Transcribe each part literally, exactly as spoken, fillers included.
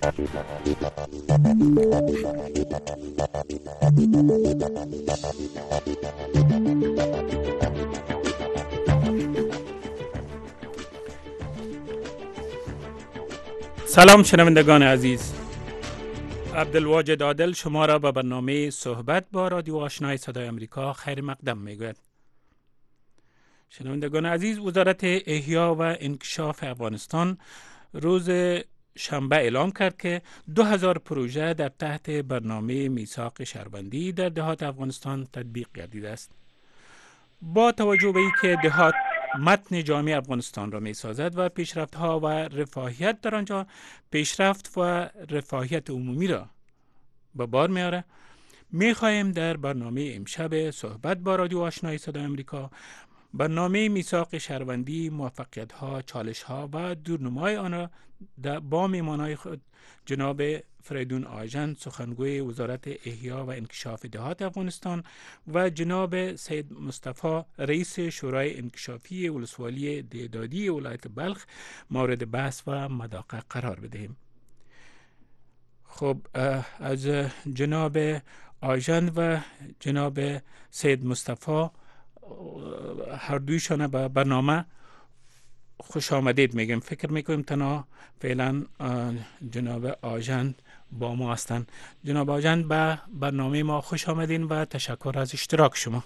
سلام شنوندگان عزیز، عبدالواجد عادل شما را به برنامه صحبت با رادیو آشنای صدای امریکا خیر مقدم میگوید. شنوندگان عزیز، وزارت احیا و انکشاف افغانستان روز شنبه اعلام کرد که دو هزار پروژه در تحت برنامه میثاق شهروندی در دهات افغانستان تطبیق گردیده است. با توجه به اینکه دهات متن جامعه افغانستان را می سازد و پیشرفت ها و رفاهیت در آنجا پیشرفت و رفاهیت عمومی را به بار می آورد، می خواهیم در برنامه امشب صحبت با رادیو آشنای صدای امریکا برنامه میثاق شهروندی، موفقیت ها، چالش ها و دورنمای آن را با میهمانان خود جناب فریدون آژن سخنگوی وزارت احیا و انکشاف دهات افغانستان و جناب سید مصطفی رئیس شورای انکشافی ولسوالی دهدادی ولایت بلخ مورد بحث و مداقه قرار بدهیم. خب از جناب آژن و جناب سید مصطفی هر دویشان به برنامه خوش آمدید میگم. فکر میکنیم تنها فعلا جناب آژن با ما هستند. جناب آژن به برنامه ما خوش آمدین و تشکر از اشتراک شما.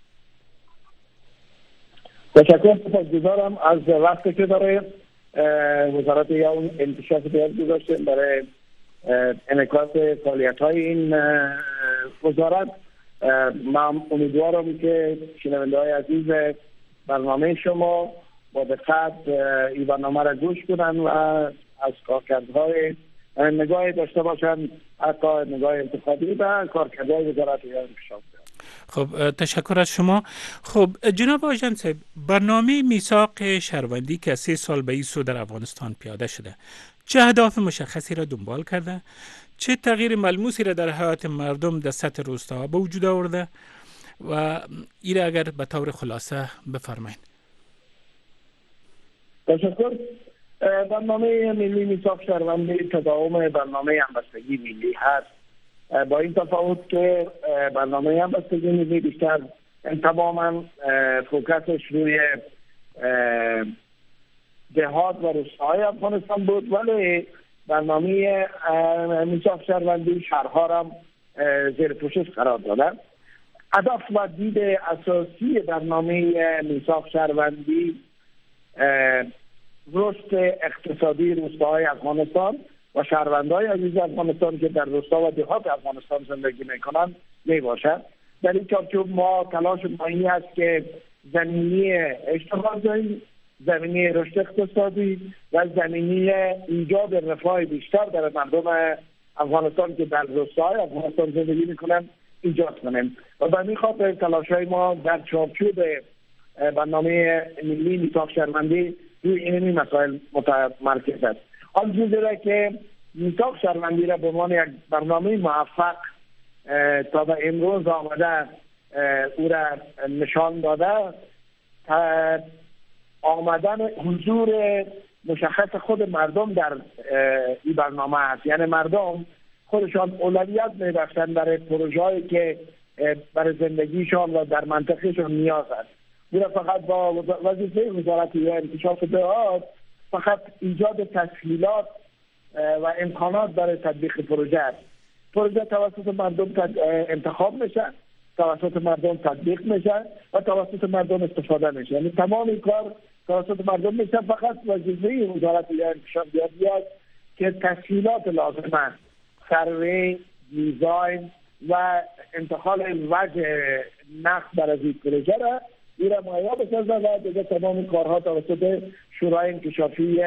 تشکر سپاسگزارم از وقتی که برای وزارت یا انکشاف دهات گذاشتیم برای انعکاس فعالیت‌های این وزارت. من امیدوارم که شنونده‌های عزیز برنامه شما با دقت این برنامه را گوش کنن و از کارکردهای نگاه داشته باشند، حتی نگاه انتخابی و کارکردهای وزارت انکشاف. خب تشکر از شما. خب جناب آژن صاحب، برنامه میثاق شهروندی که سه سال به این سو در افغانستان پیاده شده چه اهداف مشخصی را دنبال کرده؟ چه تغییر ملموسی را در حیات مردم در سطح روستاها به وجود آورده و این را اگر به طور خلاصه بفرمایید. تشکر. برنامه ملی میثاق شهروندی تداوم برنامه همبستگی ملی هست، با این تفاوت که برنامه همبستگی ملی بیشتر تماما فوکسش روی دهات و روستاهای افغانستان بود، ولی برنامه میثاق شهروندی شهرها را زیر پوشش قرار داده. هدف و دید اساسی برنامه میثاق شهروندی رشد اقتصادی روستاهای افغانستان و شهروندان عزیز افغانستان که در روستا و دهات افغانستان زندگی میکنند می باشد. در این چارچوب ما تلاش ما این است که زمینه اشتغال، زمینه رشد اقتصادی و زمینه ایجاد رفاه بیشتر در مردم افغانستان که در روستاهای افغانستان زندگی میکنند ایجاد کنیم و به این خاطر تلاش‌های ما در چارچوب برنامه ملی میثاق شهروندی روی این مسائل متمرکز است. آن جزیره که میثاق شهروندی را به عنوان یک برنامه موفق تا به امروز آمده او را نشان داده، آمدن حضور مشخص خود مردم در این برنامه است. یعنی مردم خودشان اولویت می‌بخشند برای پروژه‌ای که برای زندگیشان و در منطقهشان نیاز است. او فقط با وظیفه وزارت انکشاف دهات فقط ایجاد تسهیلات و امکانات برای تطبیق پروژه است. پروژه توسط مردم انتخاب میشه، توسط مردم تطبیق میشه و توسط مردم استفاده میشه. یعنی تمام این کار توسط مردم میشه. فقط وظیفه وزارت انکشاف دهات است که تسهیلات لازمه، سروی، دیزاین و انتقال وجه نقد بر از این پروژه را این را مهیا بسازه و دیگه تمام کارها توسط شورای انکشافی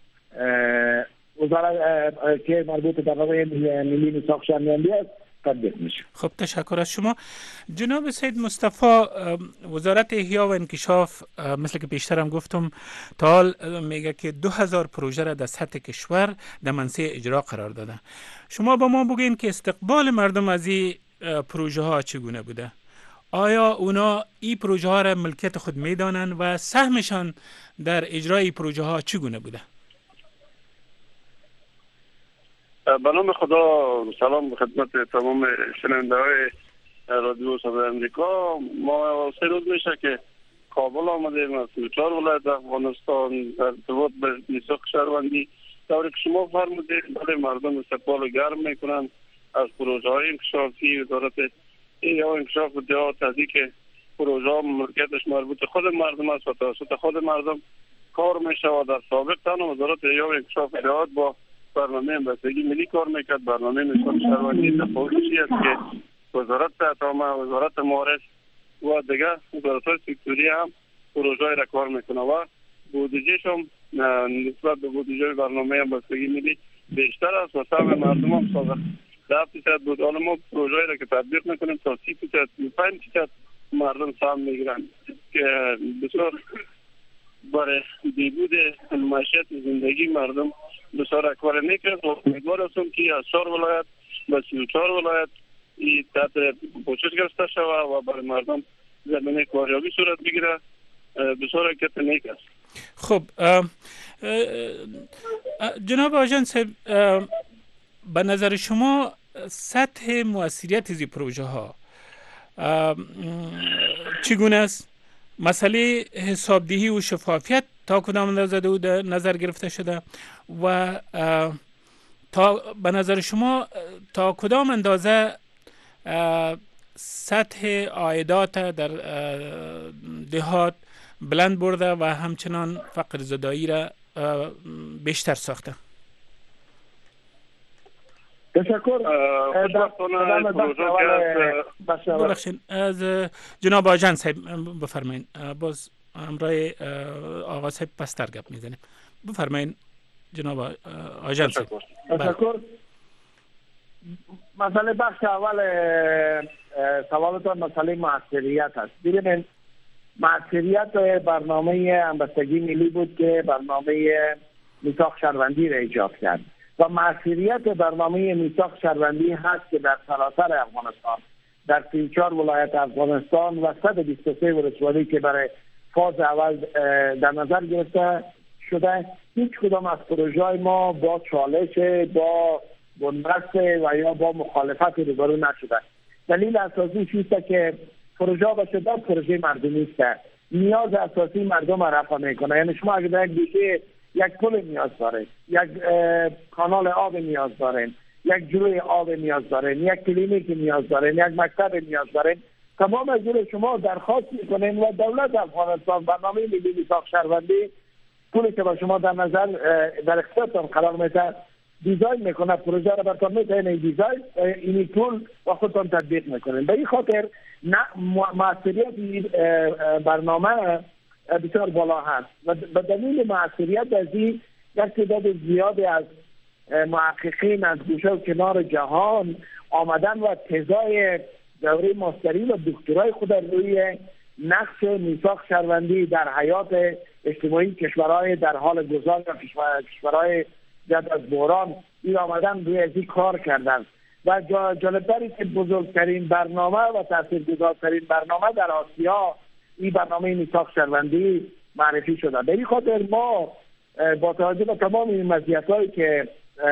وزارت که مربوط به برنامه ملی میثاق شهروندی است تطبیق میشه. خب تشکر از شما. جناب سید مصطفی، وزارت احیا و انکشاف مثل که پیشترم گفتم تا حال میگه که دو هزار پروژه را در سطح کشور در منصه اجرا قرار داده. شما با ما بگین که استقبال مردم از این پروژه ها چگونه بوده؟ آیا اونا این پروژه ها را ملکیت خود میدانند و سهمشان در اجرای پروژه ها چگونه بوده؟ به نام خدا، سلام خدمت تمام شنونده های رادیو صدای امریکا. ما سه روز میشه که کابل آمدیم از سی و چهار ولایت افغانستان در ارتباط به میثاق شهروندی. طوری که شما فرمودید، بله، مردم استقبال گرم میکنن از پروژه های انکشافی وزارت یا انکشاف دهات، از اینکه پروژه ها ملکیتش مربوط خود مردم است و توسط خود مردم کار میشه و در سابق تن وزارت یا انکشاف دهات با برنامه بستگی ملی کار میکرد. برنامه میثاق شهروندی تفاوتشی است که وزارت صحت عامه، وزارت معارف و دیگه وزارت‌های سکتوری هم پروژه‌ای را کار میکنه و بودجهش هم نسبت به بودجه برنامه بستگی ملی بیشتر است و سهم مردم هم سازه ده فیصد بود. حالا ما پروژه‌ای را که تطبیق میکنیم تا سی فیصد سی و پنج فیصد مردم سهم میگیرن که بسیار برای بهبود معیشت زندگی مردم بسیار اکبر میکرد و امیدوار هستم که از چهار ولایت و سی و چهار ولایت این تحت پوشش گرفته شود و برای مردم زمینه کاریابی صورت بگیره. بسیار حرکت نیک است. خب اه اه جناب آژان صاحب، به نظر شما سطح مؤثریت از این پروژه ها چگونه است؟ مسئله حسابدهی و شفافیت تا کدام اندازه در نظر گرفته شده و تا به نظر شما تا کدام اندازه سطح عایدات در دهات بلند برده و همچنان فقر زدایی را بیشتر ساخته؟ تشکر. ببخشید از جناب آژان صاحب بفرمایید، باز همراه آقا صاحب پستر گپ میزنیم. بفرمایید جناب آژان صاحب. تشکر. مسئله بخش اول سوالتان مسئله موثریت است. ببینید، موثریت برنامه همبستگی ملی بود که برنامه میثاق شهروندی را ایجاد کرد و موثریت برنامه میثاق شهروندی هست که در سراسر افغانستان، در سی و چهار ولایت افغانستان و صد و بیست و سه ولسوالی که برای فاز اول در نظر گرفته شده، هیچ کدام از پروژه ما با چالش، با بنبست و یا با مخالفت روبرو نشده. دلیل اساسی است که پروژه به شدت پروژه مردمی است. نیاز اساسی مردم را رفع میکنه. یعنی شما اگر در یک بیشه یک پل نیاز دارین، یک کانال آب نیاز دارین، یک جوی آب نیاز دارین، یک کلینیک نیاز دارین، یک مکتب نیاز دارین، تمام از جور شما درخواست میکنین و دولت افغانستان برنامه ملی میثاق شهروندی پولی که با شما در نظر در اختیارتان قرار میده دیزاین میکنه، پروژه را براتون میده، این دیزاین اینی پول و خودتان تطبیق میکنین. به این خاطر موثریت برنامه بسیار بالا هست و به دلیل موثریت از این یک تعداد زیادی از محققین از گوشه و کنار جهان آمدن و تزای دوره ماستری و دکترای خود روی نقش میثاق شهروندی در حیات اجتماعی کشورهای در حال گذار و کشورهای زیاد از بحران این آمدن روی ازی کار کردن و جالبتری که بزرگترین برنامه و تاثیرگذارترین برنامه در آسیا این برنامه میثاق شهروندی معرفی شده. به این خاطر ما با توجه به تمام این مزیت‌هایی که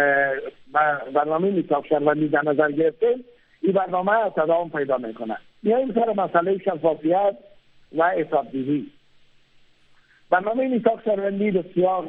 برنامه میثاق شهروندی در نظر گرفتیم، این برنامه تداوم پیدا میکنه. میایم سر مسئله شفافیت و حسابدهی. برنامه میثاق شهروندی بسیار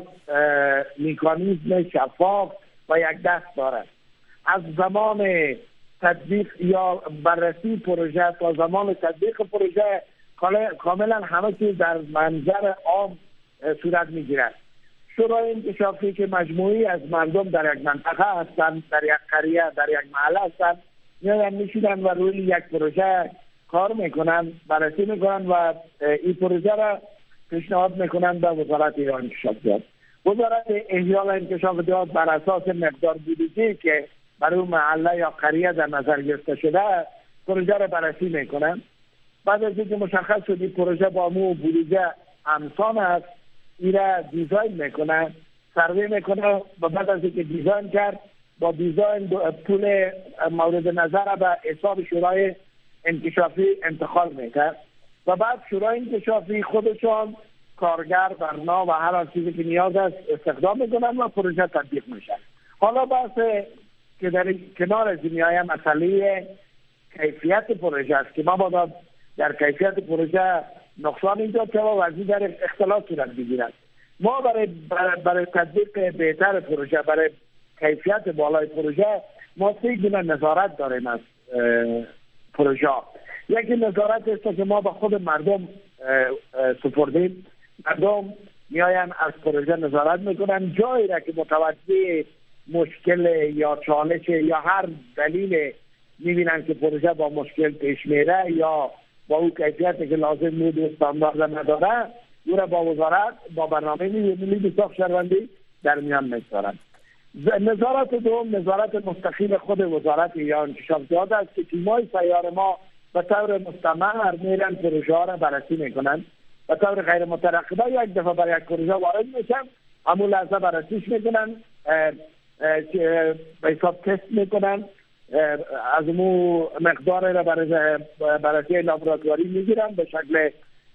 مکانیزم شفاف و یک دست دارد. از زمان تطبیق یا بررسی پروژه تا زمان تطبیق پروژه کاملا همه چیز در منظر عام صورت میگیرد. شورای انکشافی که مجموعی از مردم در یک منطقه هستند، در یک قریه، در یک محله هستند، میان میشینن و روی یک پروژه کار میکنن، بررسی میکنن و این پروژه را پیشنهاد میکنن به وزارت انکشافات. وزارت احیا و انکشاف دهات بر اساس مقدار بودجه‌ای که برای اون محله یا قریه در نظر گرفته شده پروژه را بررسی میکنن. بعد از اینکه مشخص شد این پروژه با مو بودجه همسان است، این را دیزاین میکنن، سروی میکنن و بعد از اینکه دیزاین کرد با دیزاین پول مورد نظر به حساب شورای انکشافی انتقال میکرد و بعد شورای انکشافی خودشان کارگر، برنامه و هر چیزی که نیاز است استخدام میکنن و پروژه تطبیق میشه. حالا بحث که در کنار از میای مسئله کیفیت پروژه است که ما باید در کیفیت پروژه نقصان ایجاد شود و از این در اختلاف صورت بگیرد. ما برای برای, برای تطبیق بهتر پروژه، برای کیفیت بالای پروژه، ما سه گونه نظارت داریم از پروژه. یکی نظارت است که ما به خود مردم سپردیم. مردم میاین از پروژه نظارت میکنن، جایی را که متوجه مشکل یا چالش یا هر دلیل میبینن که پروژه با مشکل پیش میره یا با اون کیفیتی که لازم بود و استاندارد نداره، او را با وزارت با برنامه ملی میثاق شهروندی در میان میگذارن. نظارت دوم نظارت مستقیم خود وزارت یا انکشافات است که تیمای سیار ما به طور مستمر میرن پروژه ها را بررسی میکنن. به طور غیر مترقبه یک دفعه برای یک پروژه وارد میشن، همون لحظه بررسیش میکنن، به حساب تست میکنن، از مو مقدار را برای بررسی لابراتواری میگیرن به شکل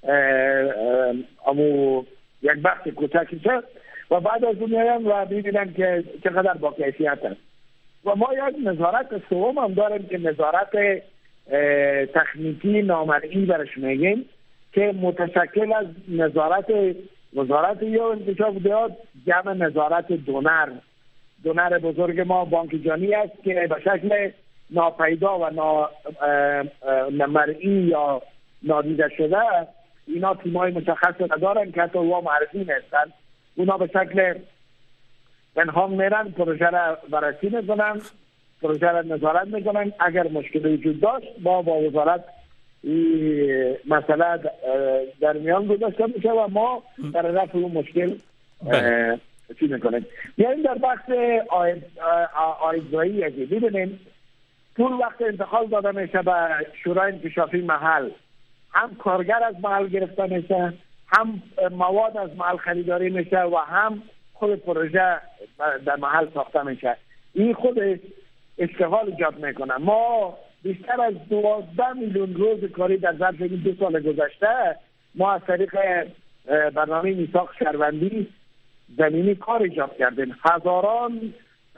امو یک بخش کوچکی شد و بعد از اون میایم و میبینن که چقدر با کیفیت است. و ما یک نظارت سوم هم داریم که نظارت تکنیکی نامرئی برش میگیم که متشکل از نظارت وزارت یا انکشاف دهات جمع نظارت دونر. دونر بزرگ ما بانک جهانی است که به شکل ناپیدا و نامرئی یا نادیده شده اینا تیمای مشخص ندارن که حتی وا معرفی نیستن. اونا به شکل پنهان میرن، پروژه را بررسی میکنن، پروژه را نظارت میکنن. اگر مشکلی وجود داشت با با وزارت این مسئله در میان گذاشته میشه و ما در رفع اون مشکل چی میکنیم. یعنی در بخش آیدزایی اگه ببینیم طول وقت انتقال داده میشه به شورای انکشافی محل، هم کارگر از محل گرفته میشه، هم مواد از محل خریداری میشه و هم خود پروژه در محل ساخته میشه. این خود اشتغال ایجاد میکنه. ما بیشتر از دوازده میلیون روز کاری در ظرف این دو سال گذشته ما از طریق برنامه میثاق شهروندی زمینی کار ایجاد کردیم. هزاران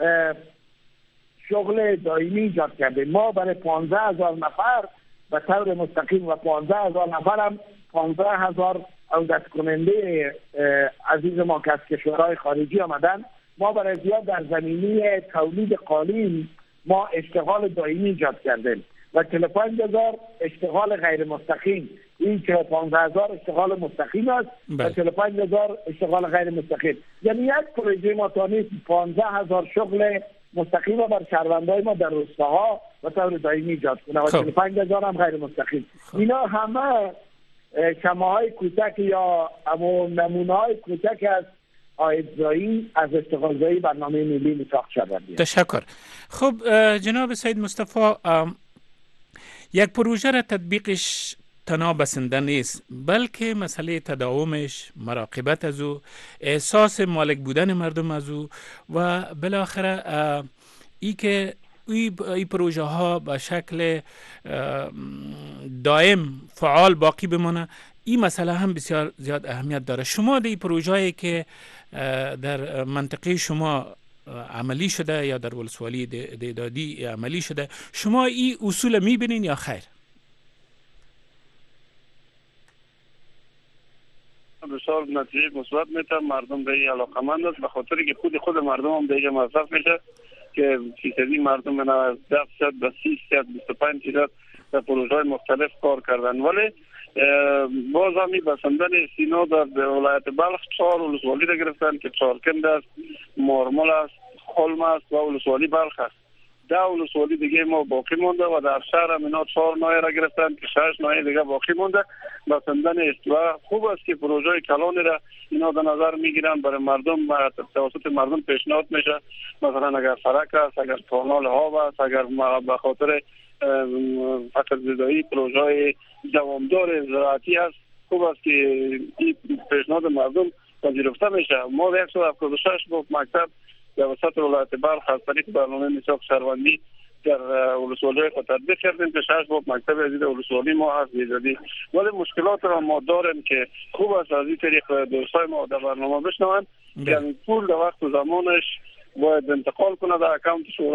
شغل دائمی ایجاد کردیم. ما برای پانزده هزار نفر به طور مستقیم و پانزده هزار نفر هم پانزده هزار عودت کننده عزیز ما که از کشورهای خارجی آمدن، ما برای زیاد در زمینی تولید قالین ما اشتغال دائمی ایجاد کردیم و چهل و پنج هزار اشتغال غیر مستقیم. این چهل و پنج هزار اشتغال مستقیم است و چهل و پنج هزار اشتغال غیر مستقیم. یعنی یک پروژه ما تانیست پانزده هزار شغل مستقیم بر شهروندای ما در روستاها و طور دائمی ایجاد کنه و چهل و پنج هزار هم غیر مستقیم. اینا همه شماهای کوچک یا نمونه‌های کوچک از آیدزایی از اشتغالزایی برنامه ملی میثاق شهروندی. تشکر. خب جناب سید مصطفی، یک پروژه را تطبیقش تنها بسنده نیست، بلکه مسئله تداومش، مراقبت از او، احساس مالک بودن مردم از او و بالاخره ای که این پروژه ها به شکل دائم فعال باقی بمانه، این مسئله هم بسیار زیاد اهمیت داره. شما در این پروژه هایی که در منطقه شما عملی شده یا در ولسوالی دهدادی عملی شده، شما این اصول میبینین یا خیر؟ بسیار نتیجه مثبت میتونه. مردم به این علاقمند است به خاطری که خود خود مردم هم دیگه مصرف میشه که فیصدی مردم من از ده درصد به سی درصد بیست و پنج درصد در پروژه‌های مختلف کار کردن. ولی باز هم بسندن سینا در ولایت بلخ چهار ولسوالی را گرفتن که چارکند است، مارمل است، خلم است و ولسوالی بلخ است. ده ولسوالی دیگه ما باقی مونده و در شهر هم اینا چهار نایه را گرفتن که شش نایه دیگه باقی مونده. بسندن استوا خوب است که پروژه کلانی را اینا در نظر میگیرن، برای مردم توسط مردم پیشنهاد میشه. مثلا اگر سرک است، اگر کانال ها است، اگر به خاطر فقر زدایی پروژه دوامدار زراعتی است، خوب است که این پیشنهاد مردم پذیرفته میشه. ما صد و هفتاد و شش با مکتب در وسط ولایت بلخ از طریق برنامه میثاق شهروندی در ولسوالی خود تطبیق کردیم که شش با مکتب عزیز ولسوالی ما هست میزدی. ولی مشکلات را ما داریم که خوب است از این طریق دوستای ما در برنامه بشنوند که پول در وقت و زمانش باید انتقال کنه در اکانت شورا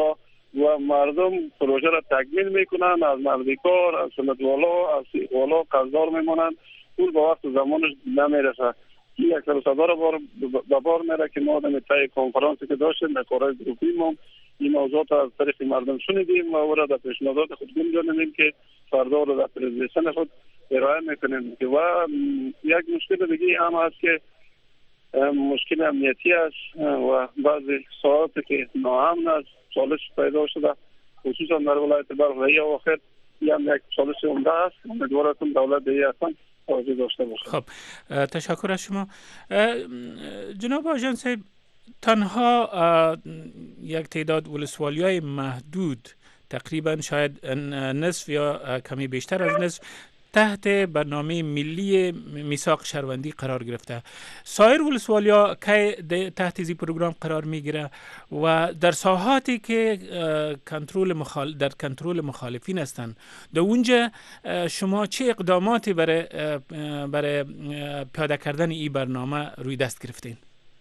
و مردم پروژه را تکمیل میکنن، از مردکار، از سنتوالا، از سیخوالا قرضدار میمونن، پول به وقت زمانش نمیرسه. این یک سر صدا را به بار میره که ما در تای کنفرانسی که داشتیم در کارهای گروپی ما این موضوعات از طریق مردم شنیدیم و او را در پیشنهادات خود گنجاندیم که فردا را در پرزنتیشن خود ارائه میکنیم. و یک مشکل دیگه هم هست که مشکل امنیتی است و بعضی ساعاتی که ناامن است، چالش پیدا شده خصوصا در ولایت بلخ و یا آخر این هم یک چالش عمده است. امیدوارم دولت دیگه اصلا توجه داشته باشه. خب تشکر از شما جناب آژان صاحب. تنها یک تعداد ولسوالی‌های محدود، تقریبا شاید نصف یا کمی بیشتر از نصف، تحت برنامه ملی میثاق شهروندی قرار گرفته. سایر ولسوالی‌ها که تحت این پروگرام قرار میگیره و در ساحاتی که کنترل مخال... در کنترل مخالفین هستند، در اونجا شما چه اقداماتی برای برای پیاده کردن این برنامه روی دست گرفتین؟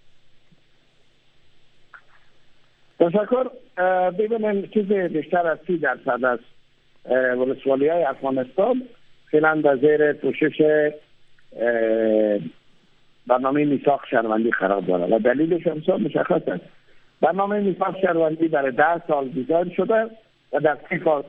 تشکر. ببینیم چیز بیشتر از سی درصد از ولسوالی‌های افغانستان فعلا در زیر پوشش برنامه میثاق شهروندی قرار داره و دلیلش هم مشخص است. برنامه میثاق شهروندی برای ده سال دیزاین شده و در سی سال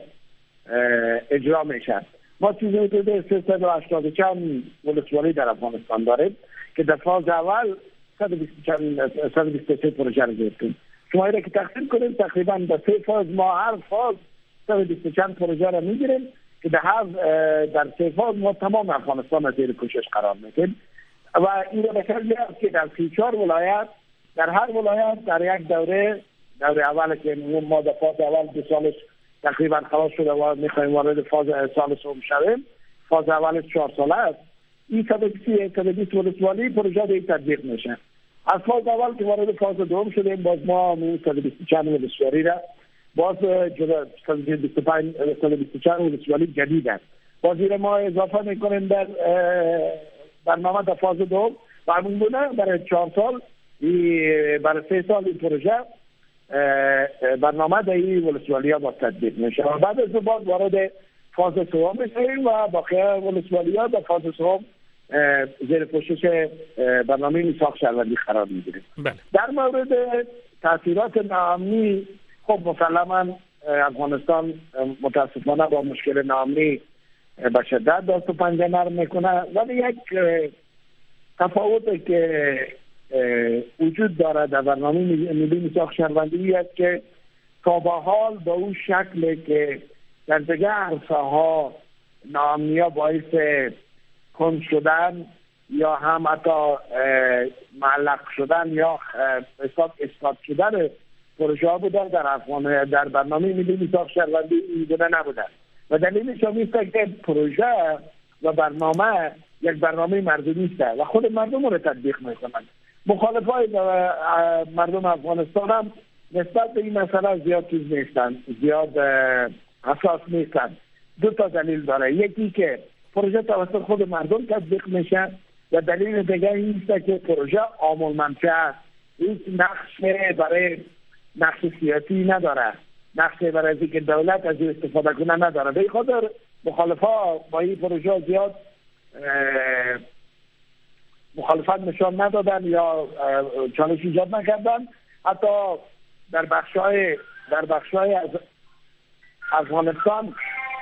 اجرا میشه. ما چیزی حدود سیصد و هشتاد چند ولسوالی در افغانستان داریم که در فاز اول صد و بیست و سه پروژه رو گرفتیم. شما را که تقسیم کنیم تقریبا در سه فاز ما هر فاز صد و بیست و چند پروژه را میگیریم که در هر در سه فاز ما تمام افغانستان از زیر پوشش قرار میدیم و این را بکر میاد که در سی چهار ولایت در هر ولایت در یک دوره دوره اول که ما در فاز اول دو سالش تقریبا خلاص شده و میخوایم وارد فاز سال سوم شویم، فاز اولش چهار ساله است. این صد و بیست ولسوالی پروژه دیگه تطبیق میشه. از فاز اول که وارد فاز دوم شدیم باز ما صد و بیست و چند ولسوالی را باز صد و بیست و پنج صد و بیست و چند ولسوالی جدید است. باز این ما اضافه میکنیم در برنامه در فاز دوم و همون گونه برای چهار سال برای سه سال این پروژه برنامه در این ولسوالی ها با تطبیق میشه و بعد از بعد وارد فاز سوم میشیم و باقی ولسوالی ها در فاز سوم زیر پوشش برنامه میثاق شهروندی قرار میگیریم. در مورد تاثیرات ناامنی، خب مسلما افغانستان متاسفانه با مشکل ناامنی به شدت دست و پنجه نرم میکنه، ولی یک تفاوتی که وجود داره در برنامه ملی میثاق شهروندی است که تا به حال به اون شکلی که در دیگه عرصه‌ها ناامنی ها باعث کند شدن یا هم حتی معلق شدن یا حساب اسقاط شدن پروژه ها بودن، در افغان در برنامه ملی میثاق شهروندی این گونه نبودن و دلیلش هم است که پروژه و برنامه یک برنامه مردمی است و خود مردم رو تطبیق میکنند. مخالفای مردم افغانستان هم نسبت به این مسئله زیاد چیز نیستن، زیاد حساس نیستن. دو تا دلیل داره. یکی که پروژه توسط خود مردم تطبیق میشه و دلیل دیگه این است که پروژه عامل منفعه است. هیچ نقش برای نقش سیاسی نداره، نقش برای اینکه دولت از این استفاده کنه نداره. به این خاطر مخالفا با این پروژه زیاد مخالفت نشان ندادن یا چالش ایجاد نکردن. حتی در بخشای در بخشای از افغانستان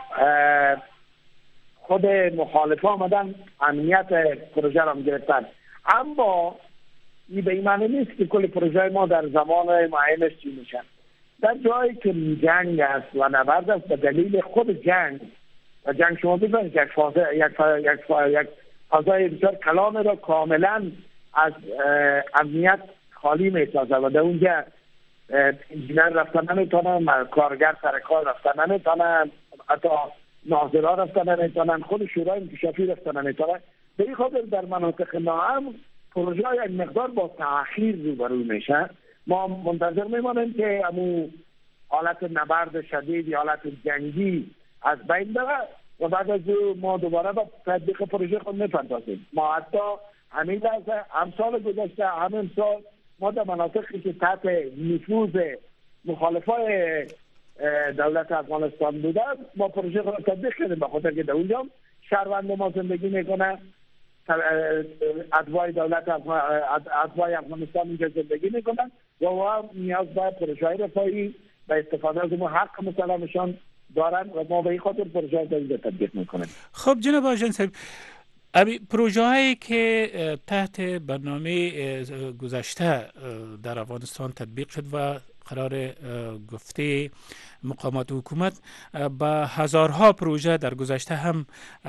خود مخالفا آمدن امنیت پروژه را گرفتن. اما این به این معنی نیست که کل پروژه ما در زمان معینش چی میشن. در جایی که جنگ است و نبرد است به دلیل خود جنگ و جنگ شما ببینید یک فازه یک فا... یک فا... یک فضای بسیار کلام را کاملا از امنیت خالی میسازه و در اونجا انجینر رفتن نمیتونن، کارگر سر کار رفتن نمیتونن، حتی ناظرها رفتن نمیتونن، خود شورای انکشافی رفتن نمیتونن. به این خاطر در مناطق ناامن پروژه یک مقدار با تأخیر روبرو میشه. ما منتظر میمانیم که امو حالت نبرد شدید یا حالت جنگی از بین بره و بعد از ما دوباره با تطبیق پروژه خود میپردازیم. ما حتی همین لحظه هم سال گذشته همین سال ما در مناطقی که تحت نفوذ مخالفای دولت افغانستان بوده ما پروژه خود تطبیق کردیم، به خاطر که در اونجا شهروند ما زندگی میکنه، اتباع دولت اتباع افغانستان اینجا زندگی میکنن و ما نیاز به پروژه رفاهی و استفاده از اون حق مسلمشان دارن و ما به این خاطر پروژه را تطبیق میکنیم. خب جناب آژان صاحب، ابی پروژه هایی که تحت برنامه گذشته در افغانستان تطبیق شد و قرار گفته مقامات حکومت با هزارها پروژه در گذشته هم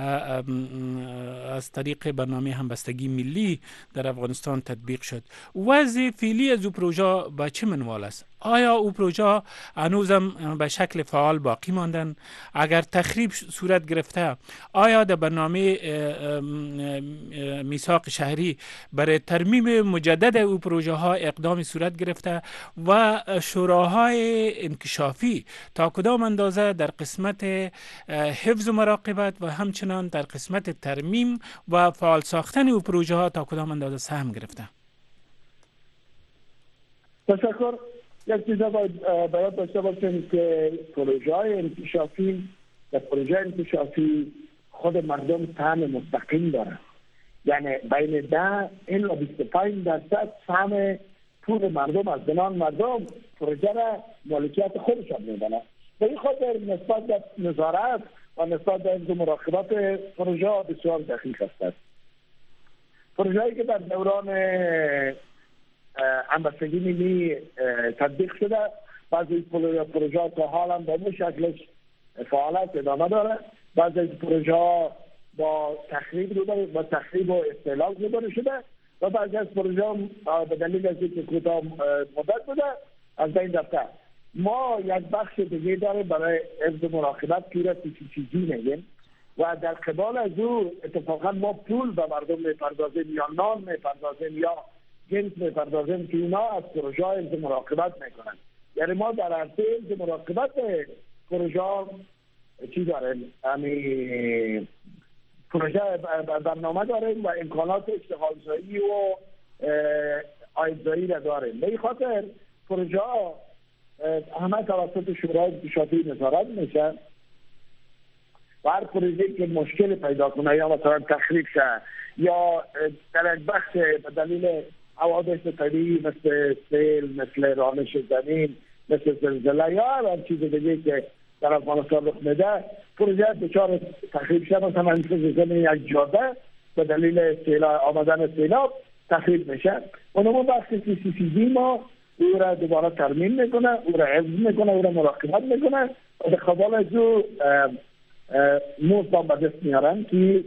از طریق برنامه همبستگی ملی در افغانستان تطبیق شد. وضع فعلی از او پروژه به چه منوال است؟ آیا او پروژه هنوزم به شکل فعال باقی ماندن؟ اگر تخریب صورت گرفته آیا در برنامه میثاق شهری برای ترمیم مجدد او پروژه ها اقدامی صورت گرفته و شوراهای انکشافی تا کدام اندازه در قسمت حفظ و مراقبت و همچنان در قسمت ترمیم و فعال ساختن او پروژه ها تا کدام اندازه سهم گرفته؟ تشکر. یک چیز باید داشته باشیم که پروژه های انکشافی و پروژه انکشافی خود مردم سهم مستقیم داره، یعنی بین ده الی بیست و پنج درصد سهم پول مردم از زنان مردم پروژه را مالکیت خودشان میدانند. به این خاطر نسبت به نظارت و نسبت به مراقبت پروژه بسیار دقیق است. پروژه‌ای که در دوران همبستگی ملی تطبیق شده، بعضی پروژه تا حالا با اون شکلش فعالیت ادامه داره، بعضی پروژه با تخریب روبرو با تخریب و استهلاک روبرو شده و بعضی از پروژه به دلیل از اینکه کوتاه مدت بوده از بین رفته. ما یک بخش دیگه داره برای حفظ مراقبت که را چیزی میگیم و در قبال از او اتفاقا ما پول به مردم میپردازیم یا نان میپردازیم یا جنس میپردازیم که اینا از پروژه حفظ مراقبت میکنن. یعنی ما در عرصه حفظ مراقبت پروژه چی داریم؟ یعنی پروژه برنامه داریم و امکانات اشتغالزایی و عایدزایی را داریم. به این خاطر پروژه همه توسط شورای انکشافی نظارت میشه و هر پروژه‌ای که مشکل پیدا کنه یا مثلا تخریب شه یا در یک بخش به دلیل حوادث طبیعی مثل سیل، مثل رانش زمین، مثل زلزله یا هر چیز دیگه که در افغانستان رخ میده پروژه دچار تخریب شه، مثلا مثل زمین یک جاده به دلیل سیلاب آمدن سیلاب تخریب میشه. اونمون بخش سی سی دی ما او را دوباره ترمیم میکنه، او را حفظ میکنه، او را مراقبت میکنه و به قبال از او موضوع به دست میارن که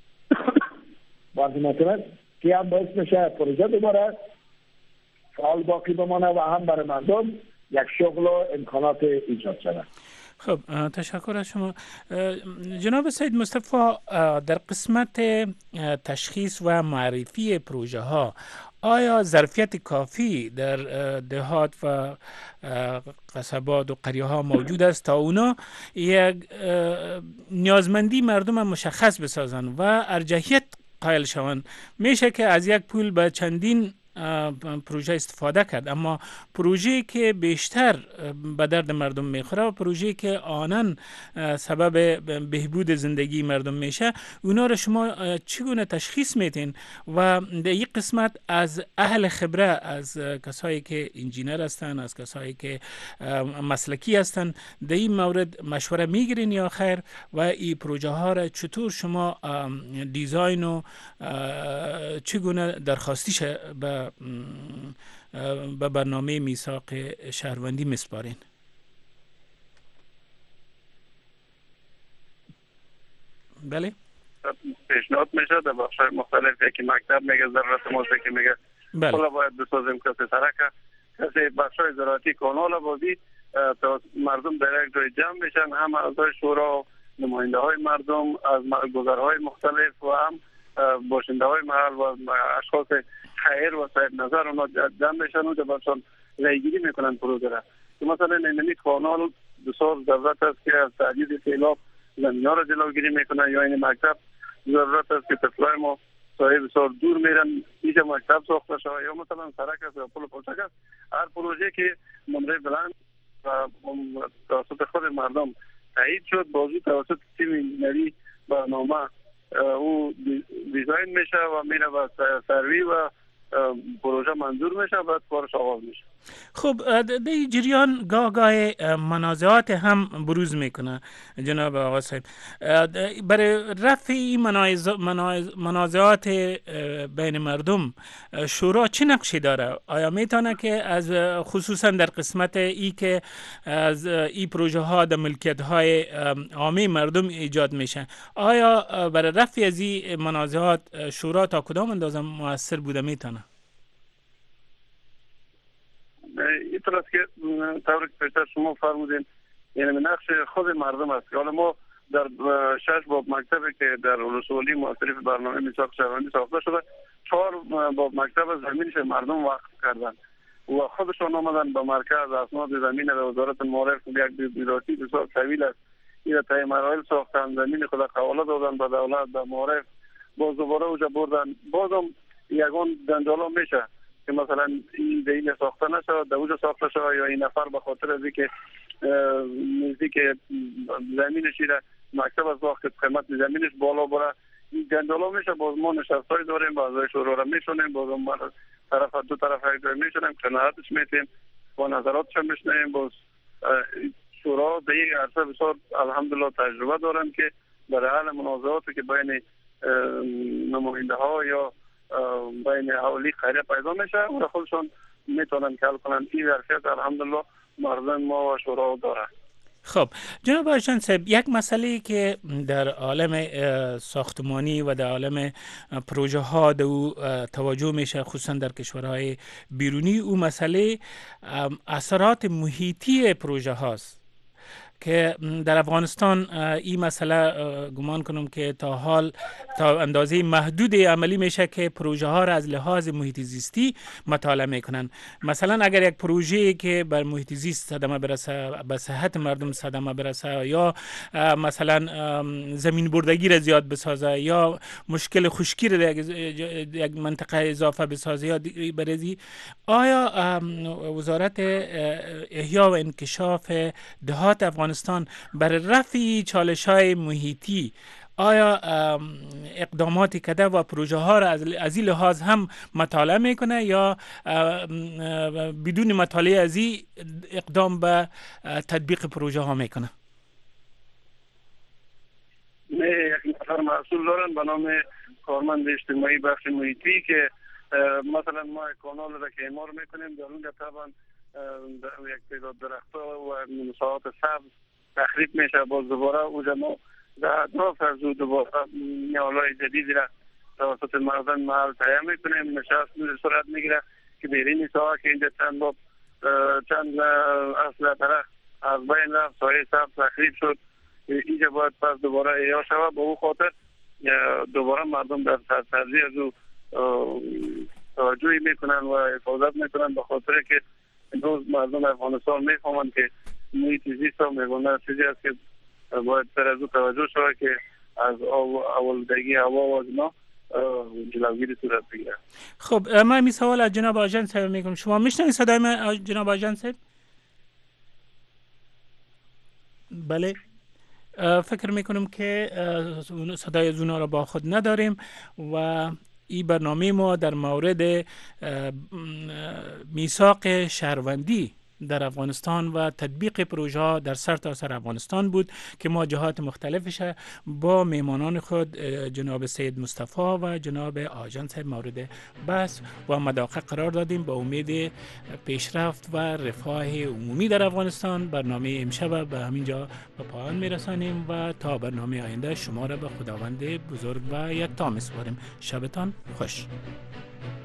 بازی میکنه که هم باعث میشه پروژه دوباره فعال باقی بمانه و هم برای مردم یک شغل و امکانات ایجاد شده. خب تشکر از شما جناب سید مصطفی. در قسمت تشخیص و معرفی پروژه ها آیا ظرفیت کافی در دهات و قصبات و قریه ها موجود است تا اونا یک نیازمندی مردم مشخص بسازن و ارجحیت قائل شوند؟ میشه که از یک پول به چندین پروژه استفاده کرد، اما پروژه‌ای که بیشتر به درد مردم میخوره و پروژه‌ای که آنن سبب بهبود زندگی مردم میشه، اونا رو شما چگونه تشخیص میدین و در این قسمت از اهل خبره، از کسایی که انجینر هستن، از کسایی که مسلکی هستن، در این مورد مشوره میگیرین یا خیر و این پروژه ها را چطور شما دیزاین و چگونه درخواستیش به به برنامه میثاق شهروندی میسپارین؟ بله پیشنهاد میشه در بخش‌های مختلف که مکتب میگه ضرورت موسیقی میگه بله. حالا باید بسازیم کسی سرکه کسی بخش‌های زراعتی کانال آبادی تا مردم در یک جای جمع بشن، هم اعضای شورا، نماینده های مردم از گذرهای مختلف و هم باشنده های محل و اشخاص خیر و صاحب نظر اونا جمع بشن و باشن رایگیری میکنن پروژه را. مثلا اینمی کانال بسیار ضرورت است که از تعدید سیلاب زمین‌ها را جلوگیری میکنن، یا این مکتب ضرورت است که طفلای ما سایه بسیار دور میرن اینجا مکتب ساخته شده، یا مثلا سرک است یا پل پلچک است. هر پروژه که نمره بلند و توسط خود مردم تایید شد. بازی توسط تیم انجینری برنامه او دیزاین میشه و میره و سروی و پروژه منظور میشه، بعد کارش آغاز میشه. خب در جریان گاه گاه منازعات هم بروز میکنه جناب آقا صاحب. برای رفع این منازعات بین مردم شورا چه نقشی داره؟ آیا میتونه که از خصوصا در قسمت ای که از این پروژه ها در ملکیت های عامه مردم ایجاد میشه، آیا برای رفع از این منازعات شورا تا کدام اندازه موثر بوده میتونه؟ اینطور است که طوری که پیشتر شما فرمودین، یعنی نقش خود مردم است. حالا ما در شش باب مکتبی که در ولسوالی مؤثریف برنامه میثاق شهروندی ساخته شده، چهار باب مکتب زمینش مردم وقف کردن و خودشان آمدن به مرکز اسناد زمین به وزارت معارف یک بیروتی بسیار طویل است. این تای مراحل ساختن، زمین خود حواله دادن به دولت، به معارف، باز دوباره اوجا بردن. بازم یگان جنجالا میشه که مثلا این دیگه ساخته نشد، دوجا ساخته شد، یا این نفر به خاطر از اینکه نزدیک زمینش را مکتب از ساخت قیمت زمینش بالا بره، این جنجالا میشه. باز ما نشستای داریم، بعضای شورا را میشونیم، باز ما طرف دو طرف یک جای میشونیم، قناعتش میتیم با نظراتش هم میشنیم. باز شورا در یک عرصه بسیار الحمدلله تجربه دارن که برای حل منازعاتی که بین نماینده ها یا بین اهالی خیریه پیدا میشه و خودشون میتونن کل کنن. این ظرفیت الحمدلله مردم ما و شورا داره. خب جناب آژان صاحب، یک مسئله که در عالم ساختمانی و در عالم پروژه ها دو توجه میشه خصوصا در کشورهای بیرونی، او مسئله اثرات محیطی پروژه هاست که در افغانستان این مسئله گمان کنم که تا حال تا اندازه محدود عملی میشه که پروژه ها را از لحاظ محیط زیستی مطالعه میکنن. مثلا اگر یک پروژه که بر محیط زیست صدمه برسه، به صحت مردم صدمه برسه، یا مثلا زمین بردگی را زیاد بسازه، یا مشکل خشکی را در یک منطقه اضافه بسازه یا برزی، آیا وزارت احیا و انکشاف دهات افغانستان برای رفع چالش‌های محیطی آیا اقداماتی کده و پروژه ها را از این لحاظ هم مطالعه میکنه یا بدون مطالعه از این اقدام به تطبیق پروژه ها میکنه؟ نه، یک نفر مسئول دارن به نام کارمند اجتماعی بخش محیطی که مثلا ما کانال را که اعمار میکنیم در اونجا طبعا یک تعداد درخت‌ها و مساحات سبز تخریب میشه. باز دوباره اونجا ما در اطراف از او دوباره نیالای جدیدی را توسط مردم محل تهیه میکنیم. نشست صورت میگیره که در این ساحه که اینجا چند باب چند اصل درخت از بین رفت، سایه سبز تخریب شد، اینجا باید پس دوباره احیا شود. به او خاطر دوباره مردم در سرسبزی از او توجهی میکنن و حفاظت میکنن، به خاطر که امروز مردم افغانستان میفهمند که محیط زیست هم میگونه چیزی است که باید سر از او توجه شود که از آلودگی هوا و اینا جلوگیری صورت بگیره. خب من این سوال از جناب آژان صاحب میکنم. شما میشنوید صدای من جناب آژان صاحب؟ بله، فکر میکنم که صدای از اونا را با خود نداریم و این برنامه ما در مورد میثاق شهروندی در افغانستان و تطبیق پروژه ها در سرتاسر افغانستان بود که ما جهات مختلفش با میمانان خود جناب سید مصطفی و جناب آژان صاحب مورد بحث و مداقه قرار دادیم با امید پیشرفت و رفاه عمومی در افغانستان. برنامه امشب به همین جا به پایان میرسانیم و تا برنامه آینده شما را به خداوند بزرگ و یکتا میسپاریم. شبتان خوش.